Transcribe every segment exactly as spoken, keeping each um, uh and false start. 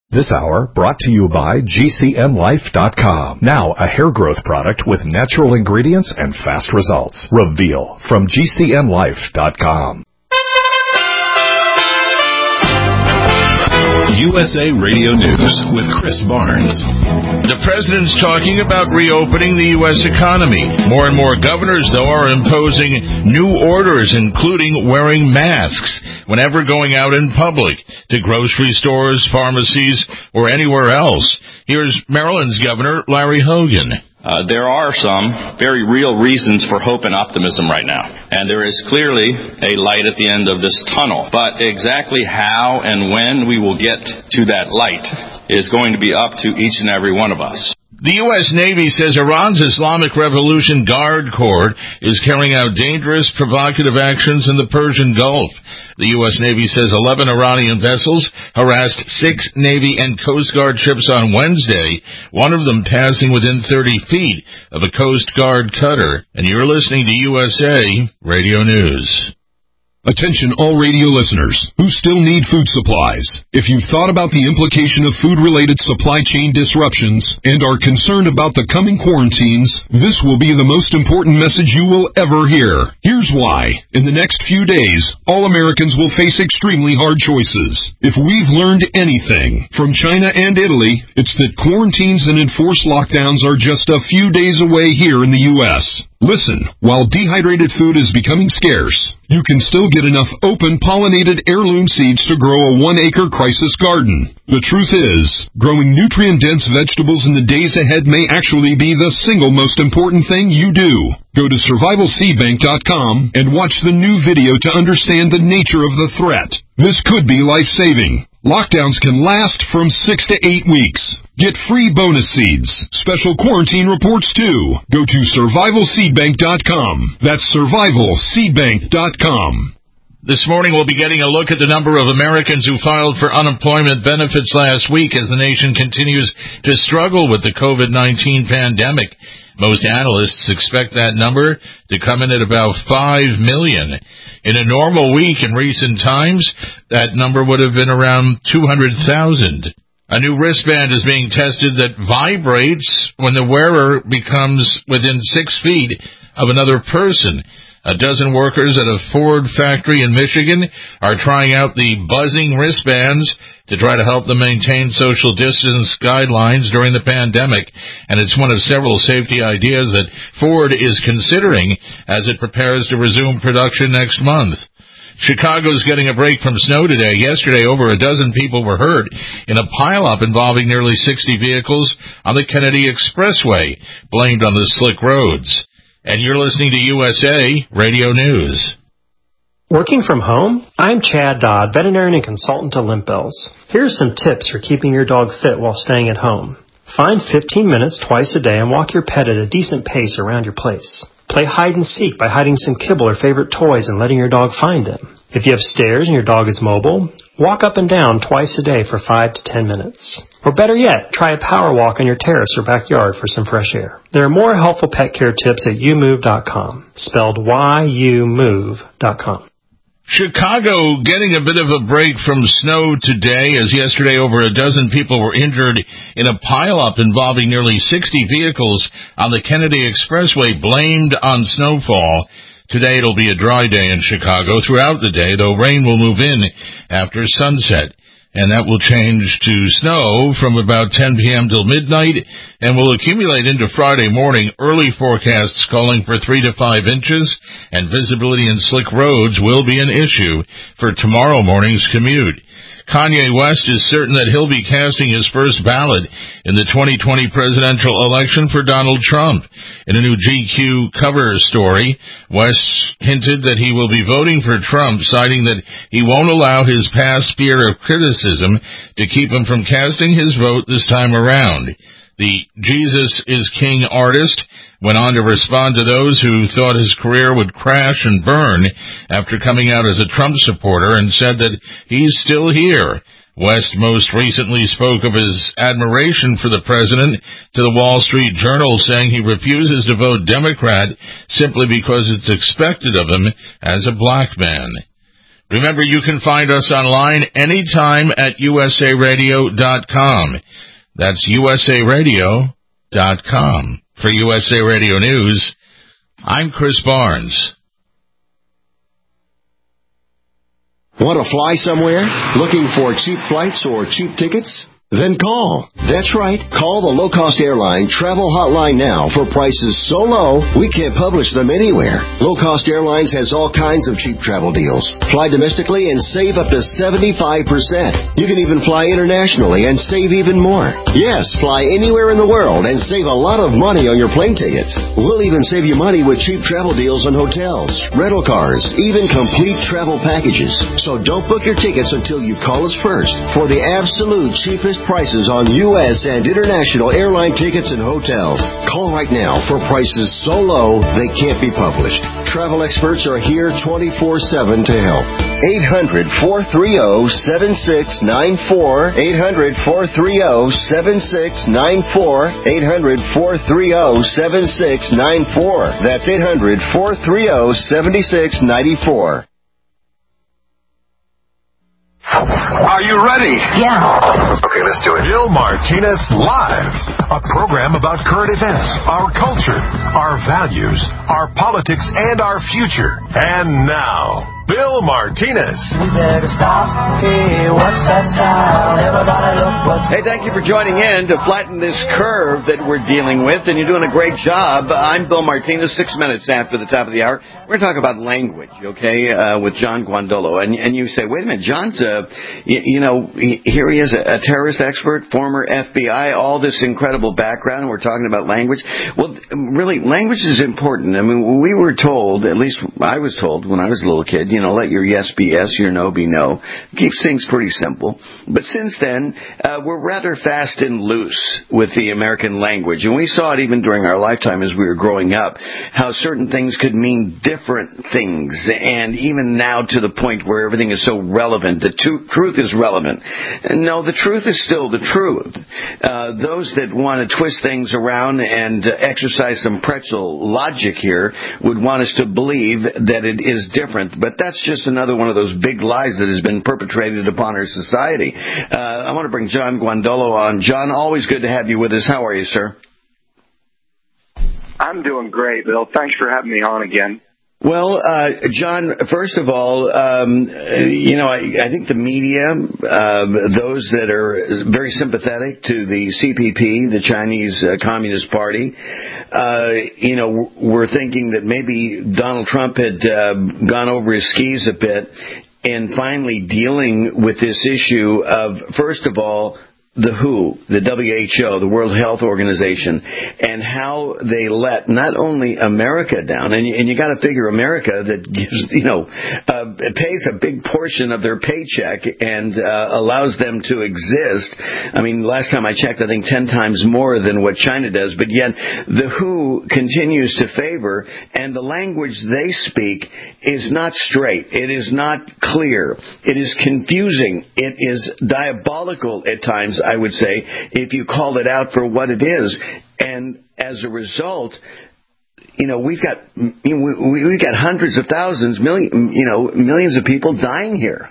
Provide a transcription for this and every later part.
This hour brought to you by G C N Life dot com. Now a hair growth product with natural ingredients and fast results. Reveal from G C N Life dot com. U S A Radio News with Chris Barnes. The president's talking about reopening the U S economy. More and more governors, though, are imposing new orders, including wearing masks whenever going out in public, to grocery stores, pharmacies, or anywhere else. Here's Maryland's Governor Larry Hogan. Uh, there are some very real reasons for hope and optimism right now. And there is clearly a light at the end of this tunnel. But exactly how and when we will get to that light is going to be up to each and every one of us. The U S Navy says Iran's Islamic Revolution Guard Corps is carrying out dangerous, provocative actions in the Persian Gulf. The U S Navy says eleven Iranian vessels harassed six Navy and Coast Guard ships on Wednesday, one of them passing within thirty feet of a Coast Guard cutter. And you're listening to U S A Radio News. Attention all radio listeners who still need food supplies. If you've thought about the implication of food-related supply chain disruptions and are concerned about the coming quarantines, this will be the most important message you will ever hear. Here's why. In the next few days, all Americans will face extremely hard choices. If we've learned anything from China and Italy, it's that quarantines and enforced lockdowns are just a few days away here in the U S Listen, while dehydrated food is becoming scarce, you can still get enough open pollinated heirloom seeds to grow a one-acre crisis garden. The truth is, growing nutrient-dense vegetables in the days ahead may actually be the single most important thing you do. Go to survival seed bank dot com and watch the new video to understand the nature of the threat. This could be life-saving. Lockdowns can last from six to eight weeks. Get free bonus seeds, special quarantine reports too. Go to survival seed bank dot com. That's survival seed bank dot com. This morning we'll be getting a look at the number of Americans who filed for unemployment benefits last week as the nation continues to struggle with the COVID nineteen pandemic. Most analysts expect that number to come in at about five million. In a normal week in recent times, that number would have been around two hundred thousand. A new wristband is being tested that vibrates when the wearer becomes within six feet of another person. A dozen workers at a Ford factory in Michigan are trying out the buzzing wristbands to try to help them maintain social distance guidelines during the pandemic, and it's one of several safety ideas that Ford is considering as it prepares to resume production next month. Chicago's getting a break from snow today. Yesterday, over a dozen people were hurt in a pileup involving nearly sixty vehicles on the Kennedy Expressway, blamed on the slick roads. And you're listening to U S A Radio News. Working from home? I'm Chad Dodd, veterinarian and consultant to Limp Bells. Here's some tips for keeping your dog fit while staying at home. Find fifteen minutes twice a day and walk your pet at a decent pace around your place. Play hide and seek by hiding some kibble or favorite toys and letting your dog find them. If you have stairs and your dog is mobile, walk up and down twice a day for five to ten minutes. Or better yet, try a power walk on your terrace or backyard for some fresh air. There are more helpful pet care tips at you move dot com, spelled Y U move dot com. Chicago getting a bit of a break from snow today, as yesterday over a dozen people were injured in a pileup involving nearly sixty vehicles on the Kennedy Expressway, blamed on snowfall. Today it'll be a dry day in Chicago throughout the day, though rain will move in after sunset. And that will change to snow from about ten p.m. till midnight and will accumulate into Friday morning. Early forecasts calling for three to five inches, and visibility in slick roads will be an issue for tomorrow morning's commute. Kanye West is certain that he'll be casting his first ballot in the twenty twenty presidential election for Donald Trump. In a new G Q cover story, West hinted that he will be voting for Trump, citing that he won't allow his past fear of criticism to keep him from casting his vote this time around. The Jesus is King artist went on to respond to those who thought his career would crash and burn after coming out as a Trump supporter and said that he's still here. West most recently spoke of his admiration for the president to the Wall Street Journal, saying he refuses to vote Democrat simply because it's expected of him as a black man. Remember, you can find us online anytime at U S A radio dot com. That's U S A radio dot com. For U S A Radio News, I'm Chris Barnes. Want to fly somewhere? Looking for cheap flights or cheap tickets? Then call. That's right. Call the low-cost airline travel hotline now for prices so low we can't publish them anywhere. Low-cost airlines has all kinds of cheap travel deals. Fly domestically and save up to seventy-five percent. You can even fly internationally and save even more. Yes, fly anywhere in the world and save a lot of money on your plane tickets. We'll even save you money with cheap travel deals on hotels, rental cars, even complete travel packages. So don't book your tickets until you call us first for the absolute cheapest prices on U S and international airline tickets and hotels. Call right now for prices so low they can't be published. Travel experts are here twenty-four seven to help. eight hundred, four three zero, seven six nine four. eight hundred, four three zero, seven six nine four. eight hundred, four three zero, seven six nine four. That's eight hundred, four three zero, seven six nine four. Are you ready? Yeah. Okay, let's do it. Bill Martinez Live, a program about current events, our culture, our values, our politics, and our future. And now, Bill Martinez. We better stop. Hey, what's that sound? Everybody look what's... Hey, thank you for joining in to flatten this curve that we're dealing with, and you're doing a great job. I'm Bill Martinez, six minutes after the top of the hour. We're going to talk about language, okay, uh, with John Guandolo. And, and you say, wait a minute, John's, uh, you, you know, here he is, a, a terrorist expert, former F B I, all this incredible background, and we're talking about language. Well, really, language is important. I mean, we were told, at least I was told when I was a little kid, you know, let your yes be yes, your no be no. Keeps things pretty simple. But since then, uh, we're rather fast and loose with the American language. And we saw it even during our lifetime as we were growing up, how certain things could mean different things. And even now to the point where everything is so relevant, the t- truth is relevant. And no, the truth is still the truth. Uh, those that want to twist things around and uh, exercise some pretzel logic here would want us to believe that it is different. But that's just another one of those big lies that has been perpetrated upon our society. Uh, I want to bring John Guandolo on. John, always good to have you with us. How are you, sir? I'm doing great, Bill. Thanks for having me on again. Well, uh, John, first of all, um, you know, I, I think the media, uh, those that are very sympathetic to the C P P, the Chinese uh, Communist Party, uh, you know, were thinking that maybe Donald Trump had uh, gone over his skis a bit in finally dealing with this issue of, first of all, the W H O, the W H O, the World Health Organization, and how they let not only America down, and you, and you got to figure America that gives, you know, uh, pays a big portion of their paycheck and uh, allows them to exist. I mean, last time I checked, I think ten times more than what China does, but yet the W H O continues to favor, and the language they speak is not straight. It is not clear. It is confusing. It is diabolical at times, I would say, if you call it out for what it is. And as a result, you know, we've got we've got hundreds of thousands, million, you know, millions of people dying here.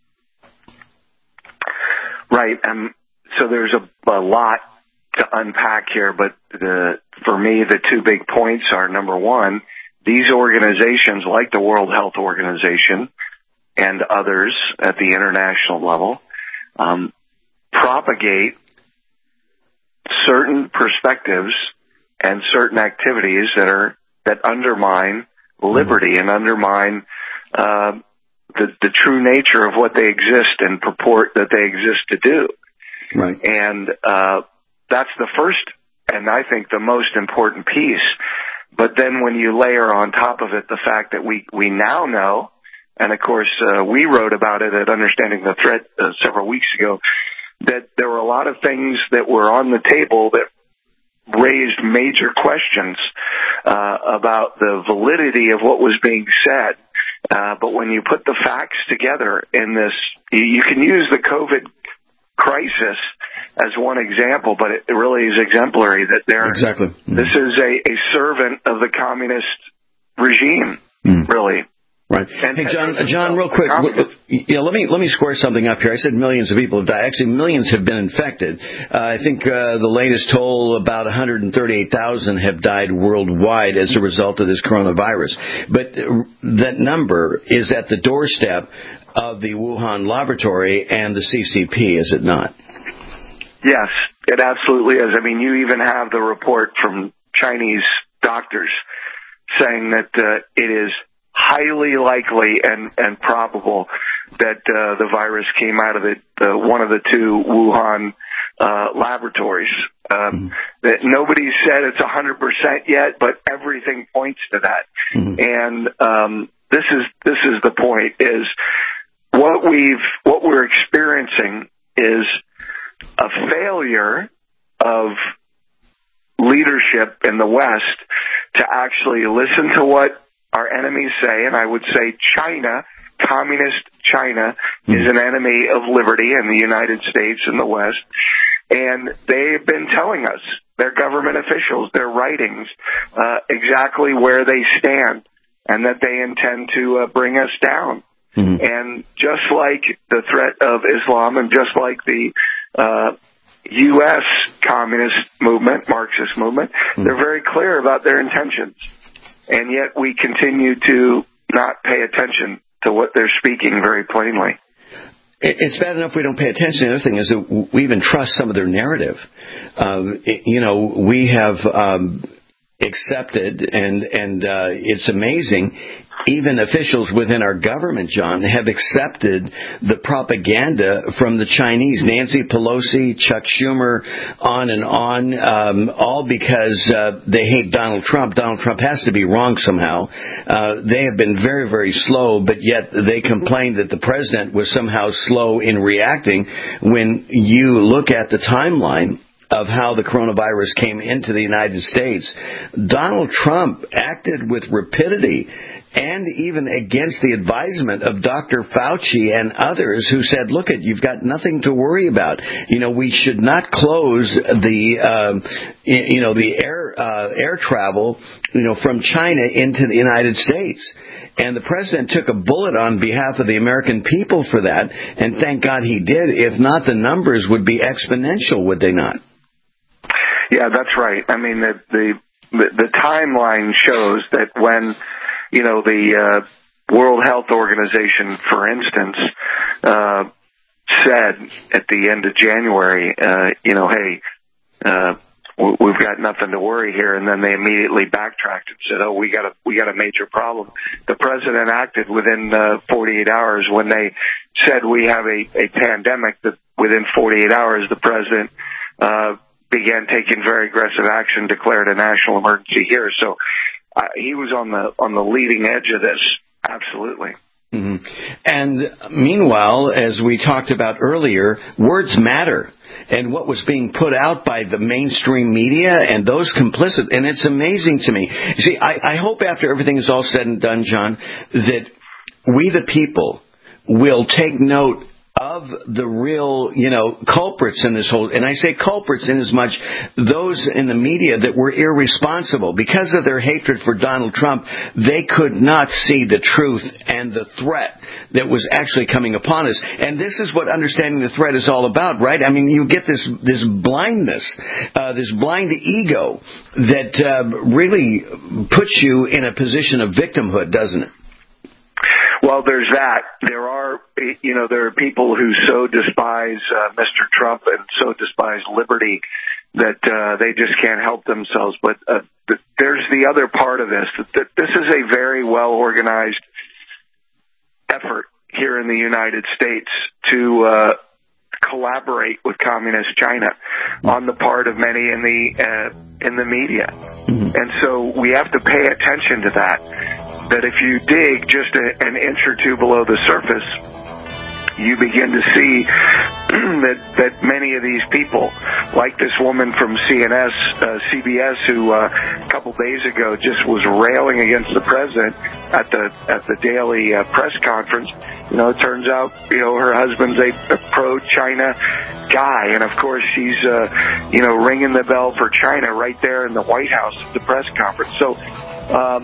Right. Um, so there's a, a lot to unpack here, but the, for me, the two big points are, number one, these organizations like the World Health Organization and others at the international level um, propagate certain perspectives and certain activities that are that undermine liberty and undermine uh, the, the true nature of what they exist and purport that they exist to do. Right. And uh, that's the first and I think the most important piece. But then when you layer on top of it the fact that we, we now know, and of course uh, we wrote about it at Understanding the Threat uh, several weeks ago, that there were a lot of things that were on the table that raised major questions uh, about the validity of what was being said. Uh, but when you put the facts together in this, you, you can use the COVID crisis as one example, but it really is exemplary that there. Exactly. Mm. This is a, a servant of the communist regime, mm. really. Right. And, hey, John, and John, real quick, yeah, let me let me square something up here. I said millions of people have died. Actually, millions have been infected. Uh, I think uh, the latest toll, about one hundred thirty-eight thousand have died worldwide as a result of this coronavirus. But that number is at the doorstep of the Wuhan laboratory and the C C P, is it not? Yes, it absolutely is. I mean, you even have the report from Chinese doctors saying that uh, it is highly likely and, and probable that uh, the virus came out of the, the one of the two Wuhan uh, laboratories. Um, mm-hmm. That nobody said it's one hundred percent yet, but everything points to that. Mm-hmm. And um, this is this is the point: is what we've what we're experiencing is a failure of leadership in the West to actually listen to what our enemies say, and I would say China, communist China, mm-hmm. is an enemy of liberty in the United States and the West. And they've been telling us, their government officials, their writings, uh, exactly where they stand and that they intend to uh, bring us down. Mm-hmm. And just like the threat of Islam and just like the uh, U S communist movement, Marxist movement, mm-hmm. they're very clear about their intentions. And yet we continue to not pay attention to what they're speaking very plainly. It's bad enough we don't pay attention. The other thing is that we even trust some of their narrative. Uh, you know, we have um, accepted, and, and uh, it's amazing, even officials within our government, John, have accepted the propaganda from the Chinese. Nancy Pelosi, Chuck Schumer, on and on, um, all because uh, they hate Donald Trump. Donald Trump has to be wrong somehow. Uh, they have been very, very slow, but yet they complained that the president was somehow slow in reacting. When you look at the timeline of how the coronavirus came into the United States, Donald Trump acted with rapidity and even against the advisement of Doctor Fauci and others who said, look, it, you've got nothing to worry about. You know, we should not close the, uh, you know, the air, uh, air travel, you know, from China into the United States. And the president took a bullet on behalf of the American people for that. And thank God he did. If not, the numbers would be exponential, would they not? Yeah, that's right. I mean, the, the, the timeline shows that when, you know, the uh, World Health Organization, for instance, uh, said at the end of January, uh, you know, hey, uh, we've got nothing to worry here, and then they immediately backtracked and said, oh, we got a we got a major problem. The president acted within uh, forty-eight hours when they said we have a, a pandemic. That within forty-eight hours, the president uh, began taking very aggressive action, declared a national emergency here. So. Uh, he was on the on the leading edge of this, absolutely. Mm-hmm. And meanwhile, as we talked about earlier, words matter. And what was being put out by the mainstream media and those complicit, and it's amazing to me. You see, I, I hope after everything is all said and done, John, that we the people will take note of the real, you know, culprits in this whole, and I say culprits in as much those in the media that were irresponsible. Because of their hatred for Donald Trump, they could not see the truth and the threat that was actually coming upon us. And this is what understanding the threat is all about, right? I mean, you get this, this blindness, uh, this blind ego that uh, really puts you in a position of victimhood, doesn't it? Well, there's that. There are, you know, there are people who so despise uh, Mister Trump and so despise liberty that uh, they just can't help themselves. But uh, th- there's the other part of this. That this is a very well-organized effort here in the United States to uh, collaborate with communist China on the part of many in the uh, in the media. Mm-hmm. And so we have to pay attention to that. That if you dig just a, an inch or two below the surface, you begin to see that that many of these people, like this woman from C N S, uh, C B S, who uh, a couple days ago just was railing against the president at the at the daily uh, press conference. You know, it turns out, you know, her husband's a, a pro-China guy, and of course she's, uh, you know, ringing the bell for China right there in the White House at the press conference. So. Um,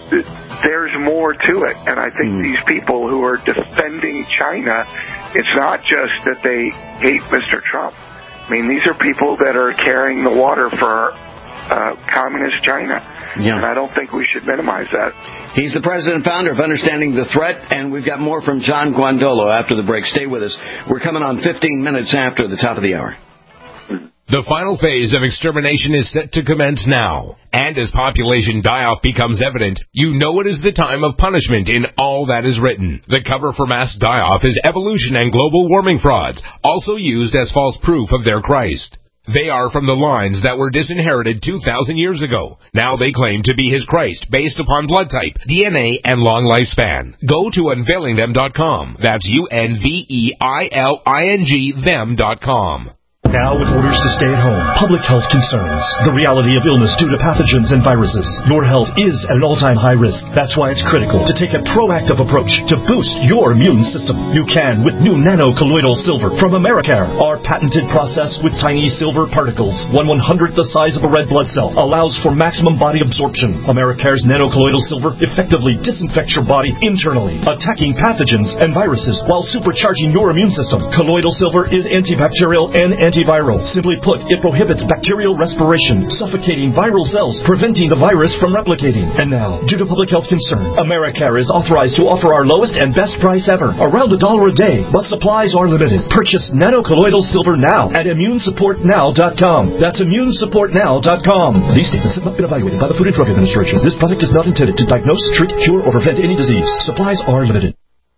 there's more to it. And I think mm. these people who are defending China, it's not just that they hate Mister Trump. I mean, these are people that are carrying the water for uh, communist China. Yeah. And I don't think we should minimize that. He's the president and founder of Understanding the Threat, and we've got more from John Guandolo after the break. Stay with us. We're coming on fifteen minutes after the top of the hour. The final phase of extermination is set to commence now. And as population die-off becomes evident, you know it is the time of punishment in all that is written. The cover for mass die-off is evolution and global warming frauds, also used as false proof of their Christ. They are from the lines that were disinherited two thousand years ago. Now they claim to be his Christ based upon blood type, D N A, and long lifespan. Go to unveiling them dot com. That's U N V E I L I N G them dot com. Now with orders to stay at home, public health concerns, the reality of illness due to pathogens and viruses. Your health is at an all-time high risk. That's why it's critical to take a proactive approach to boost your immune system. You can with new nano-colloidal silver from Americare. Our patented process with tiny silver particles, one one-hundredth the size of a red blood cell, allows for maximum body absorption. Americare's nano-colloidal silver effectively disinfects your body internally, attacking pathogens and viruses while supercharging your immune system. Colloidal silver is antibacterial and anti Antiviral. Simply put, it prohibits bacterial respiration, suffocating viral cells, preventing the virus from replicating. And now, due to public health concern, Americare is authorized to offer our lowest and best price ever, around a dollar a day, but supplies are limited. Purchase nano-colloidal silver now at immune support now dot com. That's immune support now dot com. These statements have not been evaluated by the Food and Drug Administration. This product is not intended to diagnose, treat, cure, or prevent any disease. Supplies are limited.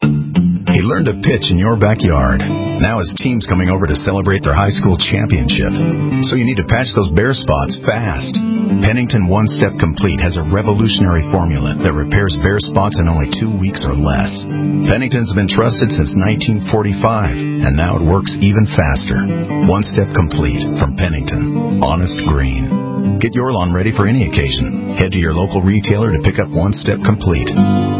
He learned to pitch in your backyard. Now his team's coming over to celebrate their high school championship. So you need to patch those bare spots fast. Pennington One Step Complete has a revolutionary formula that repairs bare spots in only two weeks or less. Pennington's been trusted since nineteen forty-five, and now it works even faster. One Step Complete from Pennington. Honest green. Get your lawn ready for any occasion. Head to your local retailer to pick up One Step Complete.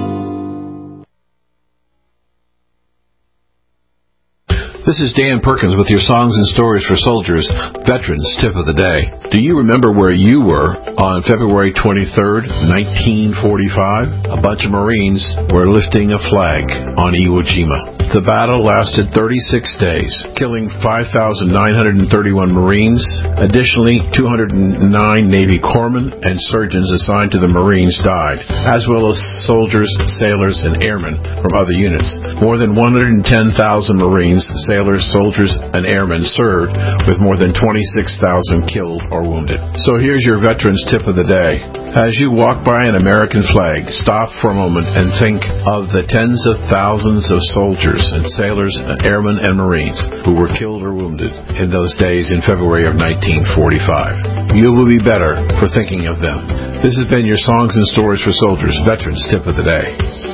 This is Dan Perkins with your Songs and Stories for Soldiers, Veterans Tip of the Day. Do you remember where you were on February twenty-third, nineteen forty-five? A bunch of Marines were lifting a flag on Iwo Jima. The battle lasted thirty-six days, killing five thousand nine hundred thirty-one Marines. Additionally, two hundred nine Navy corpsmen and surgeons assigned to the Marines died, as well as soldiers, sailors, and airmen from other units. More than one hundred ten thousand Marines, sailors, soldiers, and airmen served, with more than twenty-six thousand killed or wounded. So here's your Veterans Tip of the Day. As you walk by an American flag, stop for a moment and think of the tens of thousands of soldiers and sailors, airmen, and Marines who were killed or wounded in those days in February of nineteen forty-five. You will be better for thinking of them. This has been your Songs and Stories for Soldiers, Veterans Tip of the Day.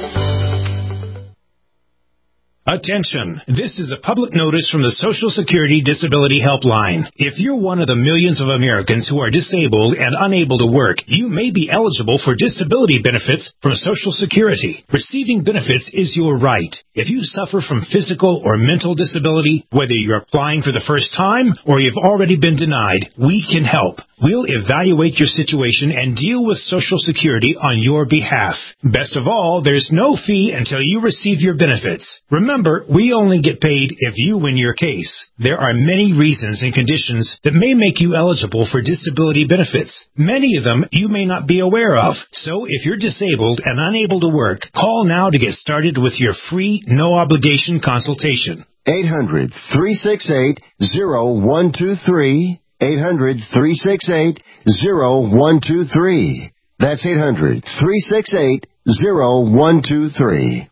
Attention! This is a public notice from the Social Security Disability Helpline. If you're one of the millions of Americans who are disabled and unable to work, you may be eligible for disability benefits from Social Security. Receiving benefits is your right. If you suffer from physical or mental disability, whether you're applying for the first time or you've already been denied, we can help. We'll evaluate your situation and deal with Social Security on your behalf. Best of all, there's no fee until you receive your benefits. Remember, we only get paid if you win your case. There are many reasons and conditions that may make you eligible for disability benefits. Many of them you may not be aware of. So if you're disabled and unable to work, call now to get started with your free, no-obligation consultation. eight hundred, three six eight, zero one two three. eight hundred, three six eight, zero one two three. That's eight hundred, three six eight, zero one two three.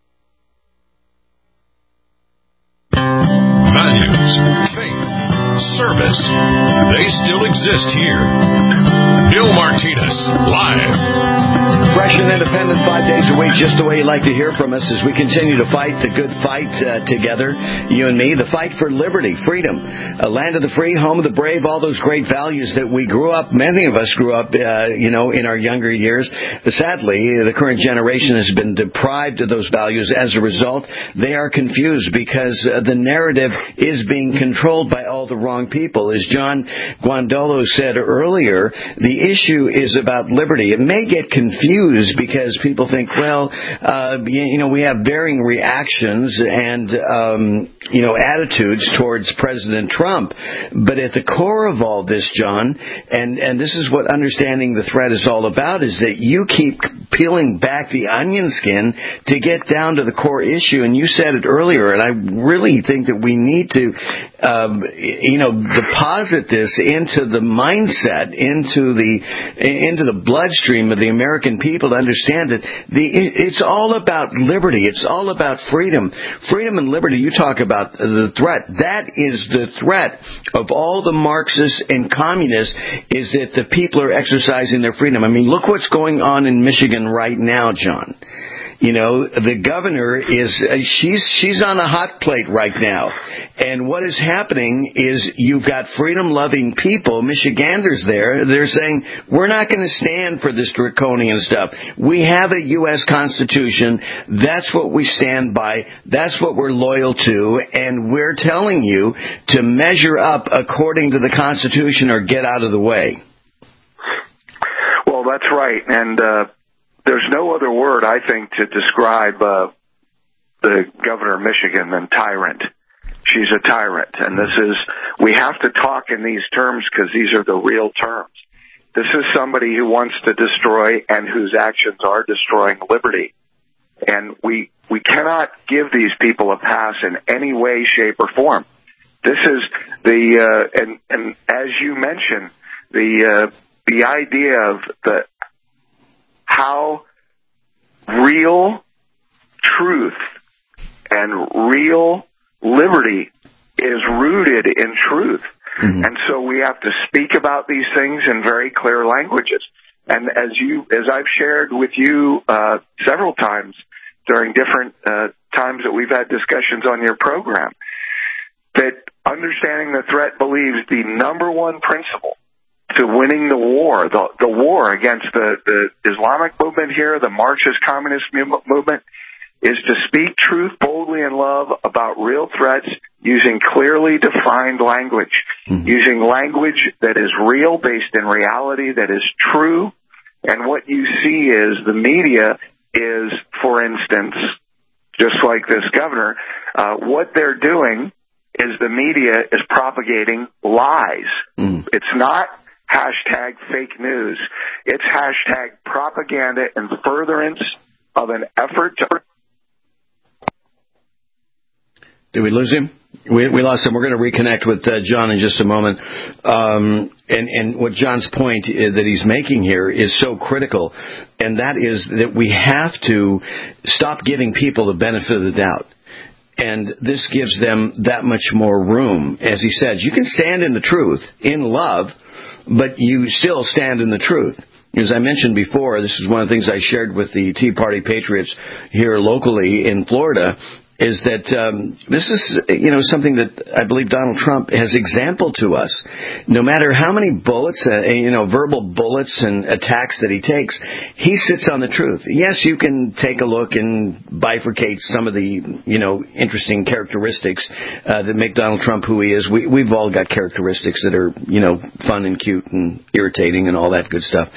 Values, faith, service, they still exist here. Bill Martinez, live. Fresh and independent five days a week, just the way you like to hear from us as we continue to fight the good fight uh, together, you and me, the fight for liberty, freedom, a land of the free, home of the brave, all those great values that we grew up, many of us grew up, uh, you know, in our younger years. But sadly, the current generation has been deprived of those values. As a result, they are confused because uh, the narrative is being controlled by all the wrong people. As John Guandolo said earlier, the issue is about liberty. It may get confused because people think, well, uh, you know, we have varying reactions and, um, you know, attitudes towards President Trump. But at the core of all this, John, and, and this is what understanding the threat is all about, is that you keep peeling back the onion skin to get down to the core issue. And you said it earlier, and I really think that we need to, um, you know, deposit this into the mindset, into the into the bloodstream of the American people to understand that the it's all about liberty. It's all about freedom. Freedom and liberty, you talk about the threat. That is the threat of all the Marxists and communists, is that the people are exercising their freedom. I mean, look what's going on in Michigan right now, John. You know, the governor is, she's, she's on a hot plate right now. And what is happening is you've got freedom-loving people, Michiganders there, they're saying, we're not going to stand for this draconian stuff. We have a U S Constitution. That's what we stand by. That's what we're loyal to. And we're telling you to measure up according to the Constitution or get out of the way. Well, that's right. And, uh, there's no other word, I think, to describe uh, the governor of Michigan than tyrant. She's a tyrant. And this is, we have to talk in these terms because these are the real terms. This is somebody who wants to destroy and whose actions are destroying liberty. And we, we cannot give these people a pass in any way, shape, or form. This is the, uh, and, and as you mentioned, the, uh, the idea of the, how real truth and real liberty is rooted in truth. Mm-hmm. And so we have to speak about these things in very clear languages. And as you, as I've shared with you uh, several times during different uh, times that we've had discussions on your program, that understanding the threat believes the number one principle to winning the war, the, the war against the, the Islamic movement here, the Marxist communist movement, is to speak truth boldly in love about real threats using clearly defined language, mm-hmm. using language that is real, based in reality, that is true. And what you see is the media is, for instance, just like this governor, uh, what they're doing is the media is propagating lies. Mm. It's not hashtag fake news. It's hashtag propaganda in furtherance of an effort to... Did we lose him? We, we lost him. We're going to reconnect with uh, John in just a moment. Um, and, and what John's point is that he's making here is so critical, and that is that we have to stop giving people the benefit of the doubt. And this gives them that much more room. As he says, you can stand in the truth, in love, but you still stand in the truth. As I mentioned before, this is one of the things I shared with the Tea Party Patriots here locally in Florida, is that um, this is, you know, something that I believe Donald Trump has exampled to us. No matter how many bullets, uh, you know, verbal bullets and attacks that he takes, he sits on the truth. Yes, you can take a look and bifurcate some of the, you know, interesting characteristics uh, that make Donald Trump who he is. We, we've all got characteristics that are, you know, fun and cute and irritating and all that good stuff.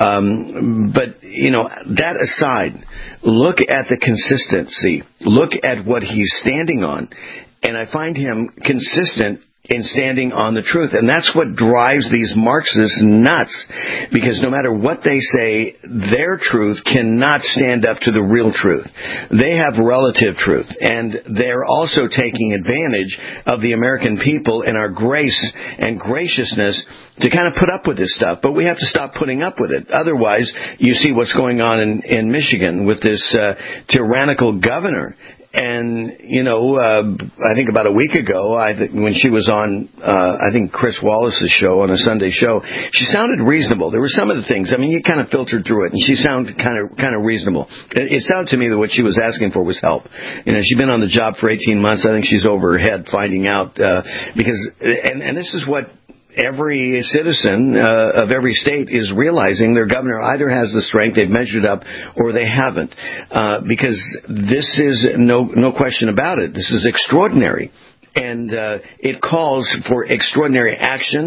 Um, but, you know, that aside, look at the consistency. Look at what he's standing on. And I find him consistent in standing on the truth. And that's what drives these Marxists nuts. Because no matter what they say, their truth cannot stand up to the real truth. They have relative truth. And they're also taking advantage of the American people and our grace and graciousness to kind of put up with this stuff. But we have to stop putting up with it. Otherwise, you see what's going on in, in Michigan with this uh, tyrannical governor. And, you know, uh, I think about a week ago, I th- when she was on, uh, I think Chris Wallace's show, on a Sunday show, she sounded reasonable. There were some of the things, I mean, you kind of filtered through it, and she sounded kind of kind of reasonable. It, it sounded to me that what she was asking for was help. You know, she'd been on the job for eighteen months. I think she's over her head finding out, uh, because, and, and this is what every citizen uh, of every state is realizing their governor either has the strength, they've measured up, or they haven't. Uh, because this is no no question about it. This is extraordinary. And uh, it calls for extraordinary action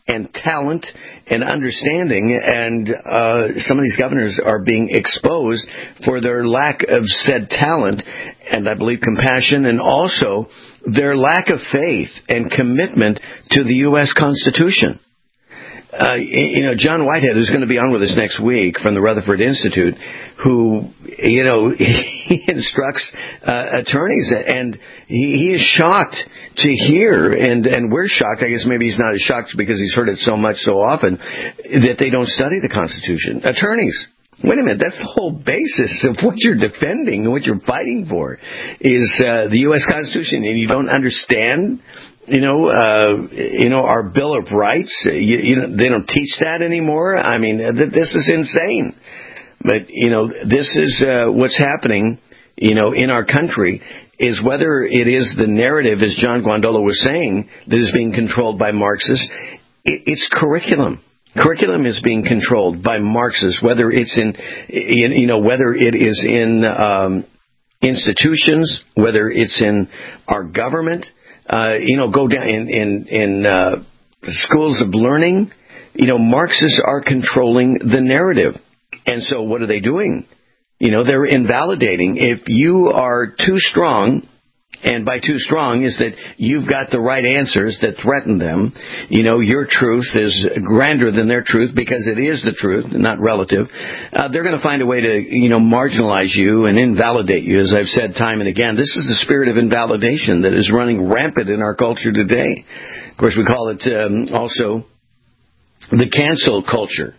and talent and understanding, and uh, some of these governors are being exposed for their lack of said talent, and I believe compassion, and also their lack of faith and commitment to the U S Constitution. Uh, you know, John Whitehead, who's going to be on with us next week from the Rutherford Institute, who, you know, he instructs uh, attorneys, and he, he is shocked to hear, and, and we're shocked, I guess maybe he's not as shocked because he's heard it so much so often, that they don't study the Constitution. Attorneys, wait a minute, that's the whole basis of what you're defending and what you're fighting for is uh, the U S Constitution, and you don't understand You know, uh, you know, our Bill of Rights, you, you know, they don't teach that anymore. I mean, th- this is insane. But, you know, this is uh, what's happening, you know, in our country, is whether it is the narrative, as John Guandolo was saying, that is being controlled by Marxists, it, it's curriculum. Curriculum is being controlled by Marxists, whether it's in, in you know, whether it is in um, institutions, whether it's in our government. Uh, you know, go down in, in, in uh, schools of learning. You know, Marxists are controlling the narrative. And so what are they doing? You know, they're invalidating. If you are too strong, and by too strong is that you've got the right answers that threaten them, you know, your truth is grander than their truth because it is the truth, not relative, uh, they're going to find a way to, you know, marginalize you and invalidate you, as I've said time and again. This is the spirit of invalidation that is running rampant in our culture today. Of course, we call it um, also the cancel culture.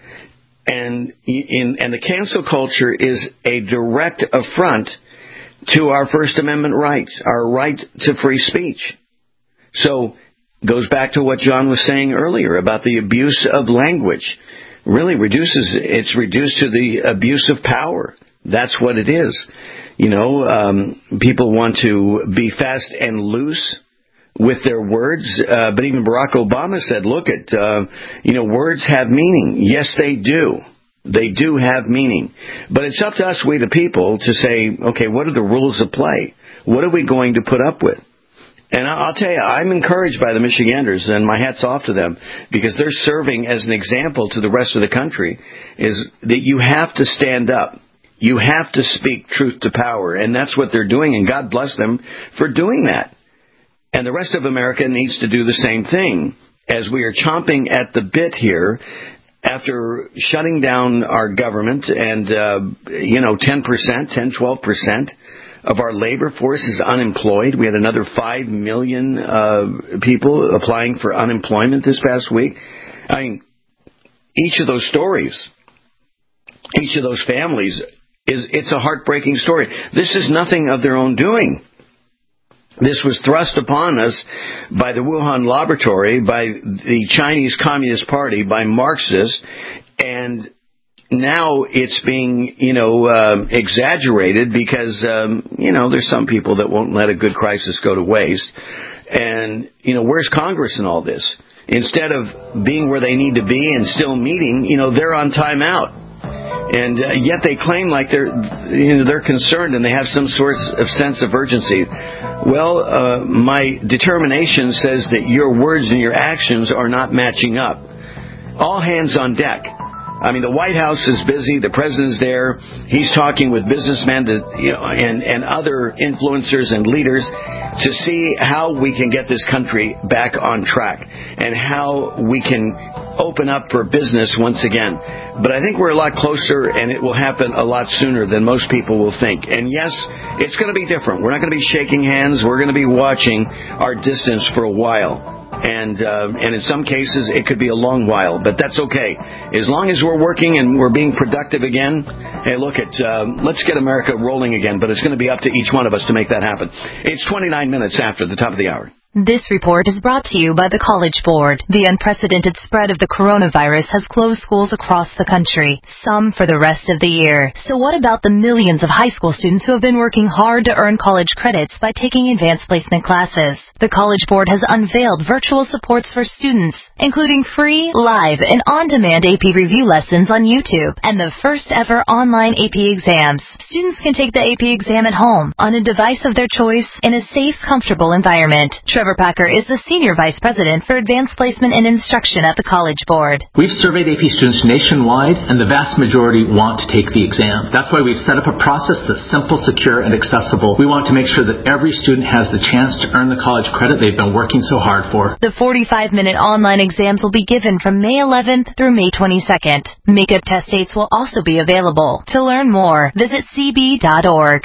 And, in, and the cancel culture is a direct affront to our First Amendment rights, our right to free speech. So, goes back to what John was saying earlier about the abuse of language. Really reduces, it's reduced to the abuse of power. That's what it is. You know, um, people want to be fast and loose with their words, uh, but even Barack Obama said, look at, uh, you know, words have meaning. Yes, they do. They do have meaning. But it's up to us, we the people, to say, okay, what are the rules of play? What are we going to put up with? And I'll tell you, I'm encouraged by the Michiganders, and my hat's off to them, because they're serving as an example to the rest of the country, is that you have to stand up. You have to speak truth to power, and that's what they're doing, and God bless them for doing that. And the rest of America needs to do the same thing, as we are chomping at the bit here, after shutting down our government, and, uh, you know, ten percent, ten, twelve percent of our labor force is unemployed. We had another five million uh, people applying for unemployment this past week. I mean, each of those stories, each of those families, is it's a heartbreaking story. This is nothing of their own doing. This was thrust upon us by the Wuhan laboratory, by the Chinese Communist Party, by Marxists, and now it's being, you know, um, exaggerated because, um, you know, there's some people that won't let a good crisis go to waste. And, you know, where's Congress in all this? Instead of being where they need to be and still meeting, you know, they're on timeout. And uh, yet they claim like they're, you know, they're concerned and they have some sort of sense of urgency. Well, uh, my determination says that your words and your actions are not matching up. All hands on deck. I mean, the White House is busy. The president's there. He's talking with businessmen to, you know, and, and other influencers and leaders to see how we can get this country back on track and how we can open up for business once again. But I think we're a lot closer, and it will happen a lot sooner than most people will think. And yes, it's going to be different. We're not going to be shaking hands. We're going to be watching our distance for a while. And uh, and in some cases, it could be a long while, but that's okay. As long as we're working and we're being productive again, hey, look, at uh, let's get America rolling again, but it's going to be up to each one of us to make that happen. It's twenty-nine minutes after the top of the hour. This report is brought to you by the College Board. The unprecedented spread of the coronavirus has closed schools across the country, some for the rest of the year. So what about the millions of high school students who have been working hard to earn college credits by taking advanced placement classes? The College Board has unveiled virtual supports for students, including free, live, and on-demand A P review lessons on YouTube, and the first ever online A P exams. Students can take the A P exam at home, on a device of their choice, in a safe, comfortable environment. Trevor Trevor Packer is the Senior Vice President for Advanced Placement and Instruction at the College Board. We've surveyed A P students nationwide, and the vast majority want to take the exam. That's why we've set up a process that's simple, secure, and accessible. We want to make sure that every student has the chance to earn the college credit they've been working so hard for. The forty-five minute online exams will be given from May eleventh through May twenty-second. Makeup test dates will also be available. To learn more, visit c b dot org.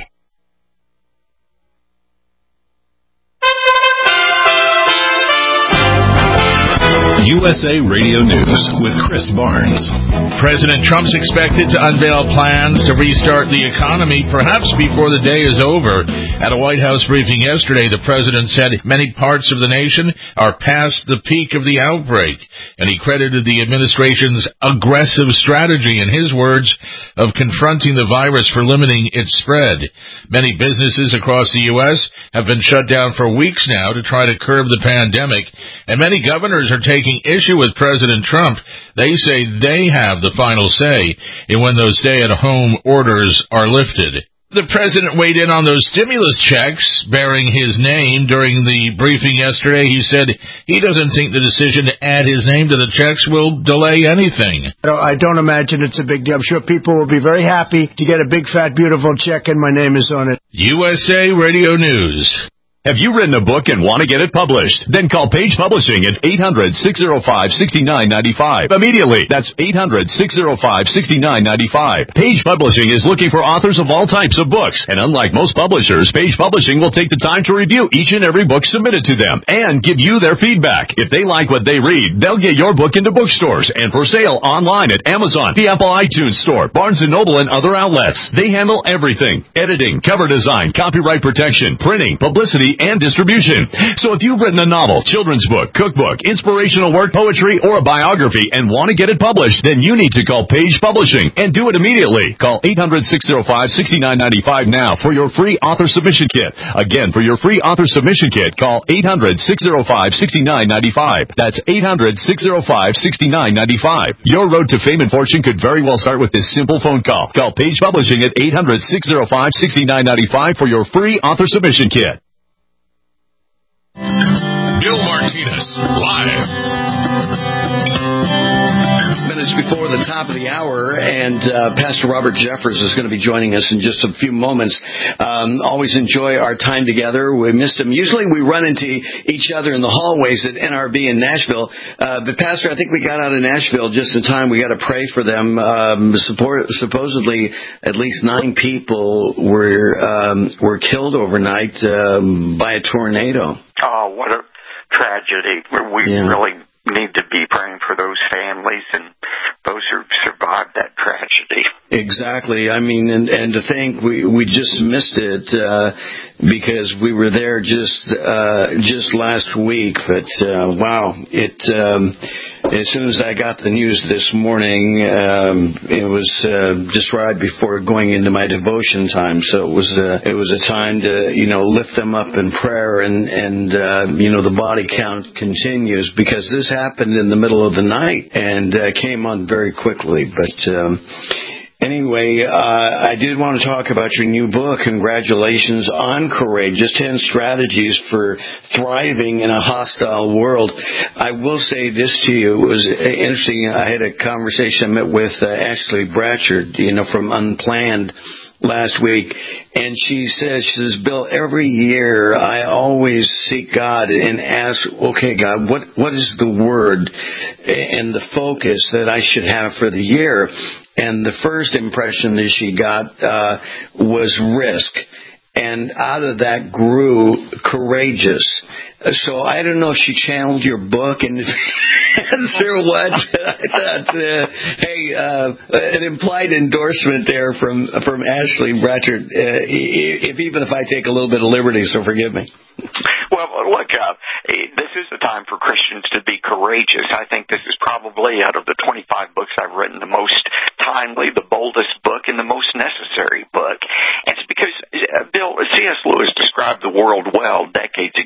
U S A Radio News with Chris Barnes. President Trump's expected to unveil plans to restart the economy perhaps before the day is over. At a White House briefing yesterday, the president said many parts of the nation are past the peak of the outbreak, and he credited the administration's aggressive strategy, in his words, of confronting the virus for limiting its spread. Many businesses across the U S have been shut down for weeks now to try to curb the pandemic, and many governors are taking issue with President Trump. They say they have the final say in when those stay-at-home orders are lifted. The president weighed in on those stimulus checks bearing his name during the briefing yesterday. He said he doesn't think the decision to add his name to the checks will delay anything. I don't imagine it's a big deal. I'm sure people will be very happy to get a big, fat, beautiful check and my name is on it. U S A Radio News. Have you written a book and want to get it published? Then call Page Publishing at eight hundred, six oh five, six nine nine five. Immediately. That's eight hundred, six oh five, six nine nine five. Page Publishing is looking for authors of all types of books. And unlike most publishers, Page Publishing will take the time to review each and every book submitted to them and give you their feedback. If they like what they read, they'll get your book into bookstores and for sale online at Amazon, the Apple iTunes Store, Barnes and Noble, and other outlets. They handle everything: editing, cover design, copyright protection, printing, publicity, and distribution. So if you've written a novel, children's book, cookbook, inspirational work, poetry, or a biography and want to get it published, then you need to call Page Publishing and do it immediately. Call eight hundred, six oh five, six nine nine five now for your free author submission kit. Again, for your free author submission kit, call eight hundred, six oh five, six nine nine five. That's eight hundred, six oh five, six nine nine five. Your road to fame and fortune could very well start with this simple phone call. Call Page Publishing at eight hundred, six oh five, six nine nine five for your free author submission kit. Bill Martinez, live. Minutes before the top of the hour, and uh, Pastor Robert Jeffers is going to be joining us in just a few moments. Um, always enjoy our time together. We missed him. Usually we run into each other in the hallways at N R B in Nashville, uh, but Pastor, I think we got out of Nashville just in time. We got to pray for them. Um, support, supposedly, at least nine people were um, were killed overnight um, by a tornado. Oh, what a tragedy. We yeah. really need to be praying for those families and those who survived that tragedy. Exactly. I mean, and, and to think we, we just missed it uh, because we were there just uh, just last week. But, uh, wow, it um, as soon as I got the news this morning, um, it was uh, just right before going into my devotion time. So it was uh, it was a time to, you know, lift them up in prayer, and, and uh, you know, the body count continues because this happened in the middle of the night and uh, came on very quickly. But um, anyway, uh, I did want to talk about your new book. Congratulations on Courageous, ten Strategies for Thriving in a Hostile World. I will say this to you. It was interesting. I had a conversation I met with uh, Ashley Bratchard, you know, from Unplanned last week, and she says, she says, Bill, every year I always seek God and ask, okay, God, what what is the word and the focus that I should have for the year? And the first impression that she got uh, was risk. And out of that grew courageous. So I don't know if she channeled your book and answer what. I thought, uh, hey, uh, an implied endorsement there from from Ashley Bratchard. Uh, if even if I take a little bit of liberty, so forgive me. Well, look, uh, this is the time for Christians to be courageous. I think this is probably, out of the twenty-five books I've written, the most timely, the boldest book, and the most necessary book. And it's because, uh, Bill, C S. Lewis described the world well decades ago when he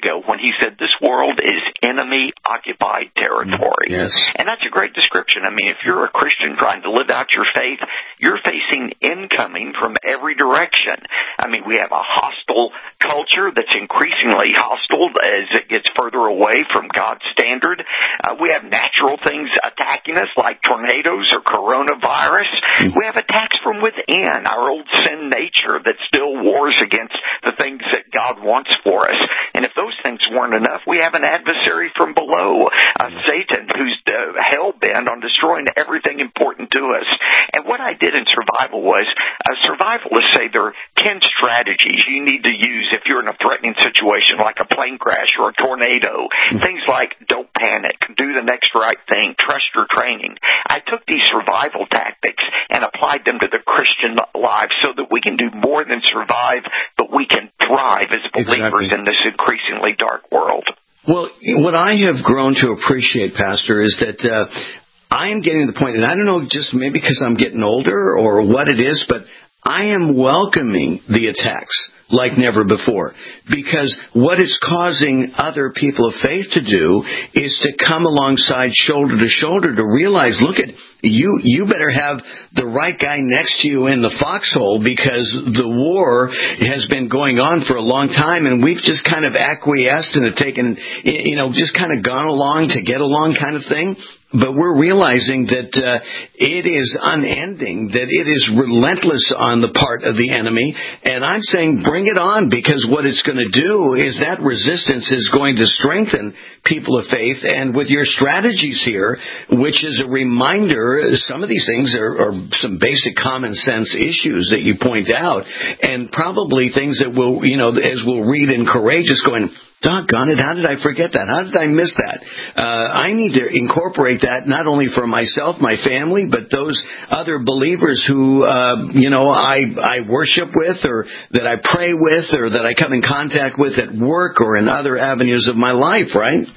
he said, this world is enemy-occupied territory. Yes. And that's a great description. I mean, if you're a Christian trying to live out your faith, you're facing incoming from every direction. I mean, we have a hostile culture that's increasingly hostile as it gets further away from God's standard. Uh, we have natural things attacking us like tornadoes or coronavirus. We have attacks from within, our old sin nature that still wars against the things that God wants for us. And if those things weren't enough, we have an adversary from below, uh, Satan, who's uh, hell-bent on destroying everything important to us. And what I did in survival was, uh, survivalists say there are ten strategies you need to use if you're in a threatening situation like a plane crash or a tornado. Things like don't panic, do the next right thing, trust your training. I took these survival tactics and applied them to the Christian life so that we can do more than survive, but we can thrive as believers Exactly. in this increasingly dark world. Well, what I have grown to appreciate, Pastor, is that uh, I am getting to the point, and I don't know, just maybe because I'm getting older or what it is, but I am welcoming the attacks like never before, because what it's causing other people of faith to do is to come alongside shoulder to shoulder to realize, look at you, you better have the right guy next to you in the foxhole, because the war has been going on for a long time and we've just kind of acquiesced and have taken, you know, just kind of gone along to get along kind of thing. But we're realizing that uh, it is unending, that it is relentless on the part of the enemy. And I'm saying bring it on, because what it's going to do is that resistance is going to strengthen people of faith. And with your strategies here, which is a reminder, some of these things are, are some basic common sense issues that you point out, and probably things that will, you know, as we'll read in Courageous, going, doggone it, how did I forget that? How did I miss that? Uh, I need to incorporate that not only for myself, my family, but those other believers who, uh, you know, I, I worship with, or that I pray with, or that I come in contact with at work or in other avenues of my life, right?